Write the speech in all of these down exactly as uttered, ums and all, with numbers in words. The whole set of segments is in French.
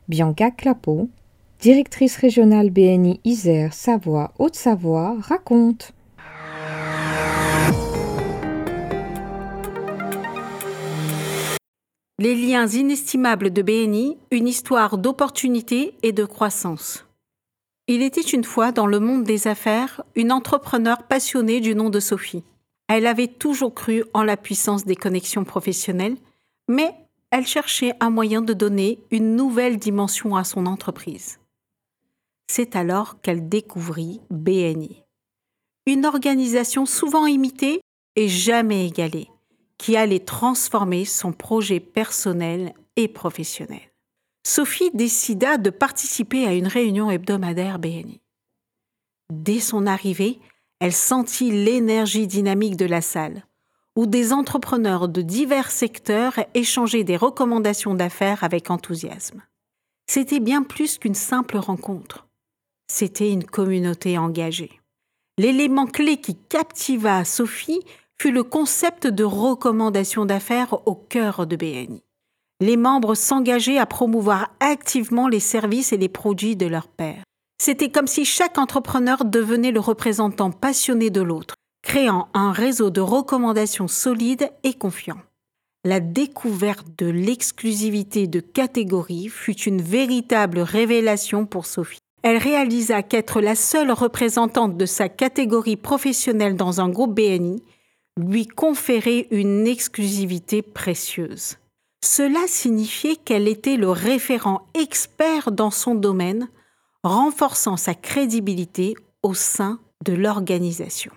Bianca Clapeau, directrice régionale B N I Isère, Savoie, Haute-Savoie, raconte. Les liens inestimables de B N I, une histoire d'opportunité et de croissance. Il était une fois dans le monde des affaires une entrepreneure passionnée du nom de Sophie. Elle avait toujours cru en la puissance des connexions professionnelles, mais elle cherchait un moyen de donner une nouvelle dimension à son entreprise. C'est alors qu'elle découvrit B N I. Une organisation souvent imitée et jamais égalée, qui allait transformer son projet personnel et professionnel. Sophie décida de participer à une réunion hebdomadaire B N I. Dès son arrivée, elle sentit l'énergie dynamique de la salle, où des entrepreneurs de divers secteurs échangeaient des recommandations d'affaires avec enthousiasme. C'était bien plus qu'une simple rencontre. C'était une communauté engagée. L'élément clé qui captiva Sophie fut le concept de recommandation d'affaires au cœur de B N I. Les membres s'engageaient à promouvoir activement les services et les produits de leurs pairs. C'était comme si chaque entrepreneur devenait le représentant passionné de l'autre, créant un réseau de recommandations solides et confiant. La découverte de l'exclusivité de catégorie fut une véritable révélation pour Sophie. Elle réalisa qu'être la seule représentante de sa catégorie professionnelle dans un groupe B N I lui conférait une exclusivité précieuse. Cela signifiait qu'elle était le référent expert dans son domaine, renforçant sa crédibilité au sein de l'organisation.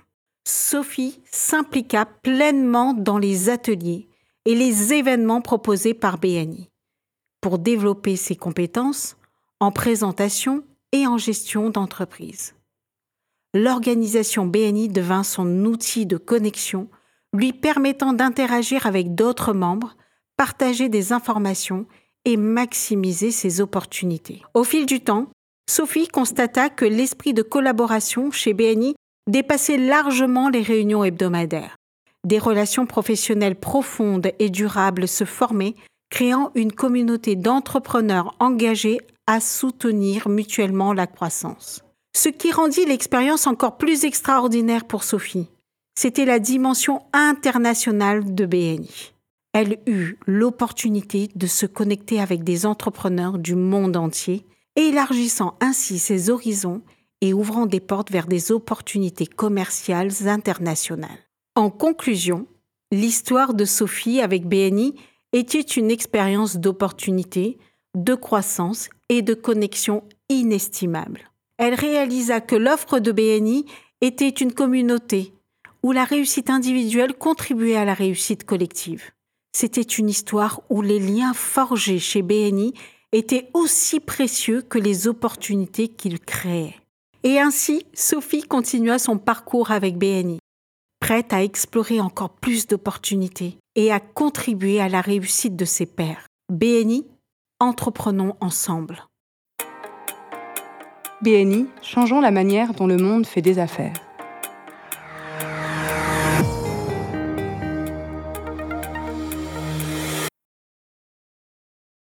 Sophie s'impliqua pleinement dans les ateliers et les événements proposés par B N I pour développer ses compétences en présentation et en gestion d'entreprise. L'organisation B N I devint son outil de connexion, lui permettant d'interagir avec d'autres membres, partager des informations et maximiser ses opportunités. Au fil du temps, Sophie constata que l'esprit de collaboration chez B N I dépassait largement les réunions hebdomadaires. Des relations professionnelles profondes et durables se formaient, créant une communauté d'entrepreneurs engagés à soutenir mutuellement la croissance. Ce qui rendit l'expérience encore plus extraordinaire pour Sophie, c'était la dimension internationale de B N I. Elle eut l'opportunité de se connecter avec des entrepreneurs du monde entier, élargissant ainsi ses horizons et ouvrant des portes vers des opportunités commerciales internationales. En conclusion, l'histoire de Sophie avec B N I était une expérience d'opportunité, de croissance et de connexion inestimable. Elle réalisa que l'offre de B N I était une communauté où la réussite individuelle contribuait à la réussite collective. C'était une histoire où les liens forgés chez B N I étaient aussi précieux que les opportunités qu'ils créaient. Et ainsi, Sophie continua son parcours avec B N I, prête à explorer encore plus d'opportunités et à contribuer à la réussite de ses pairs. B N I, entreprenons ensemble. B N I, changeons la manière dont le monde fait des affaires.